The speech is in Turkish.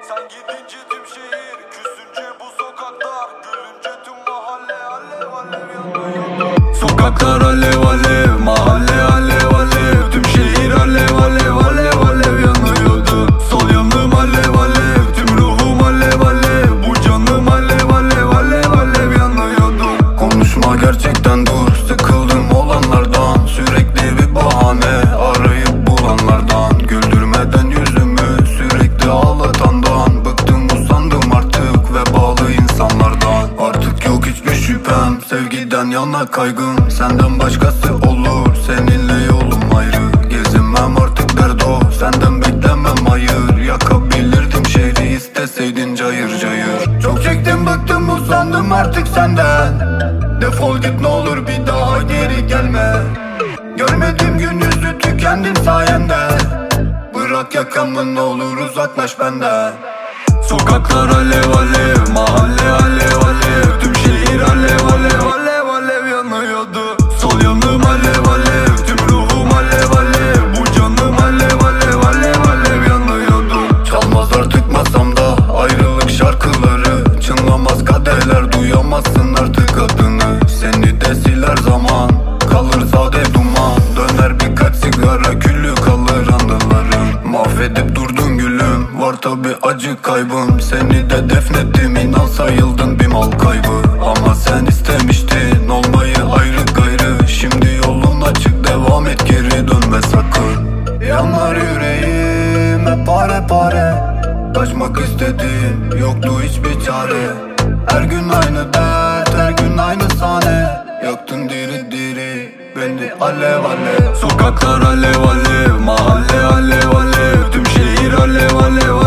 Sen gidince tüm şehir, küsünce bu sokaklar, gülünce tüm mahalle alev alev yanıyor. Sokaklar alev alev, mahalle alev alev, tüm şehir alev alev alev alev yanıyordu. Sol yanım alev alev, tüm ruhum alev alev, bu canım alev alev alev alev yanıyordu. Konuşma gerçekten dur, sıkıldım olanlardan, sürekli bir bahane arayıp bulanlardan, güldürmeden yüzümü sürekli ağlatandan, bıktım usandım artık ve bağlı insanlardan. Artık yok hiçbir şüphem, sevgiden yana kaygım, senden başkası olur, seninle yolum ayrı. Gezinmem artık derdo, senden beklemem hayır, yakabilirdim şehri isteseydin cayır cayır. Çok çektim bıktım usandım artık senden, defol git ne olur bir daha geri gelme. Görmedim gün yüzü tükendim sayende, bırak yakamı ne olur uzaklaş benden. Sokaklar alev alev, mahalle alev alev, tüm şehir alev alev alev alev yanıyordu. Sol yanım alev alev, tüm ruhum alev alev, bu canım alev alev alev alev yanıyordu. Çalmaz artık masamda ayrılık şarkıları, çınlamaz kaderler, duyamazsın artık adını. Seni de siler zaman, kalır sade duman, döner birkaç sigara külü kalır anılarım. Mahvedip durdun gülüm, var tabi acı kaybım, seni de defnettim inan sayıldın bir mal kaybı. Ama sen istemiştin olmayı ayrı gayrı, şimdi yolun açık devam et geri dönme sakın. Yanar yüreğim hep pare pare, kaçmak istedim yoktu hiçbir çare. Her gün aynı dert, her gün aynı sahne, yaktın diri diri beni alev alev. Sokaklar alev alev, mahalle alev alev, tüm şehir alev alev